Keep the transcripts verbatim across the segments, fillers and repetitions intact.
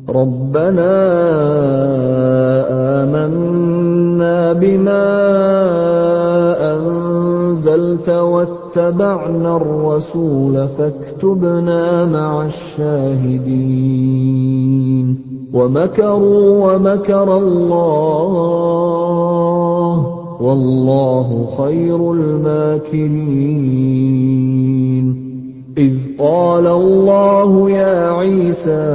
رَبَّنَا آمَنَّا بِمَا أَنزَلْتَ وَاتَّبَعْنَا الرَّسُولَ فَاكْتُبْنَا مَعَ الشَّاهِدِينَ وَمَكَرُوا وَمَكَرَ اللَّهُ وَاللَّهُ خَيْرُ الْمَاكِرِينَ إِذْ قَالَ اللَّهُ يَا عِيسَىٰ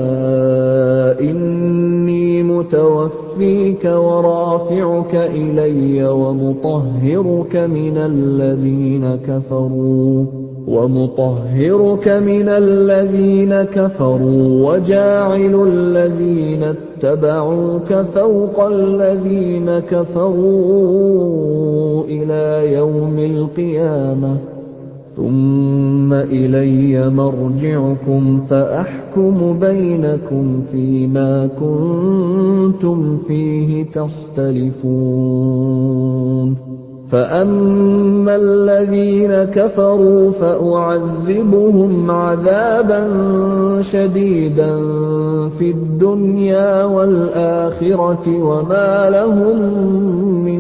إِنِّي مُتَوَفِّيكَ وَرَافِعُكَ إِلَيَّ وَمُطَهِّرُكَ مِنَ الَّذِينَ كَفَرُوا وَمُطَهِّرُكَ مِنَ الَّذِينَ كَفَرُوا وَجَاعِلُ الَّذِينَ اتَّبَعُوكَ فَوْقَ الَّذِينَ كَفَرُوا إِلَىٰ يَوْمِ الْقِيَامَةِ ثُمَّ إِلَيَّ مَرْجِعُكُمْ فَأَحْكُمُ بَيْنَكُمْ فِيمَا كُنتُمْ فِيهِ تَخْتَلِفُونَ فَأَمَّا الَّذِينَ كَفَرُوا فَأُعَذِّبُهُمْ عَذَابًا شَدِيدًا فِي الدُّنْيَا وَالْآخِرَةِ وَمَا لَهُم مِّن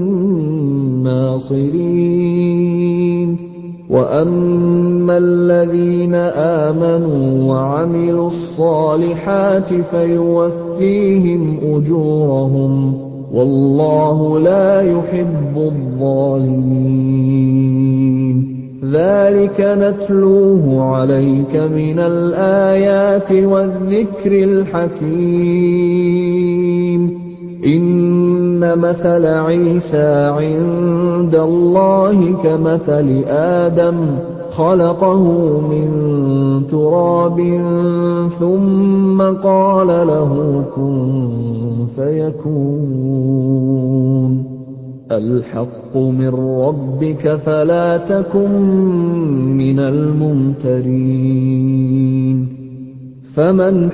نَّاصِرِينَ وَأَمَّا الَّذِينَ آمَنُوا وَعَمِلُوا الصَّالِحَاتِ فَيُوَفِّيهِمْ أُجُورَهُمْ وَاللَّهُ لَا يُحِبُّ الظَّالِمِينَ ذَلِكَ نَتْلُوهُ عَلَيْكَ مِنَ الْآيَاتِ وَالذِّكْرِ الْحَكِيمِ إِنَّ مَثَلَ عِيسَىٰ عِندَ اللَّهِ كَمَثَلِ آدَمَ خَلَقَهُ مِن تُرَابٍ ثُمَّ قَالَ لَهُ كُن فَيَكُونُ الْحَقُّ مِن رَّبِّكَ فَلَا تَكُن مِّنَ الْمُمْتَرِينَ فَمَنْ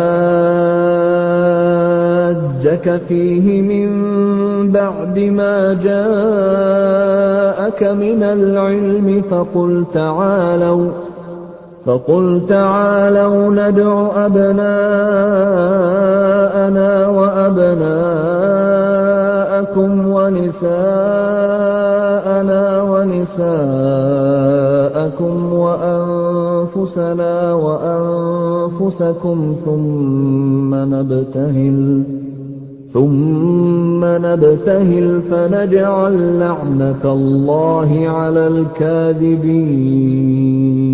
حَاجَّكَ فِيهِ مِن بَعْدِ مَا جَاءَكَ مِنَ الْعِلْمِ فَقُلْ تَعَالَوْا فَقُلْ تَعَالَوْا نَدْعُ أَبْنَاءَنَا وَأَبْنَاءَكُمْ وَنِسَاءَنَا وَنِسَاءَكُمْ وَأَنفُسَنَا وَأَنفُسَكُمْ ثُمَّ نَبْتَهِلْ ثُمَّ نَبْتَهِلْ فَنَجْعَلْ لَعْنَتَ اللَّهِ عَلَى الْكَاذِبِينَ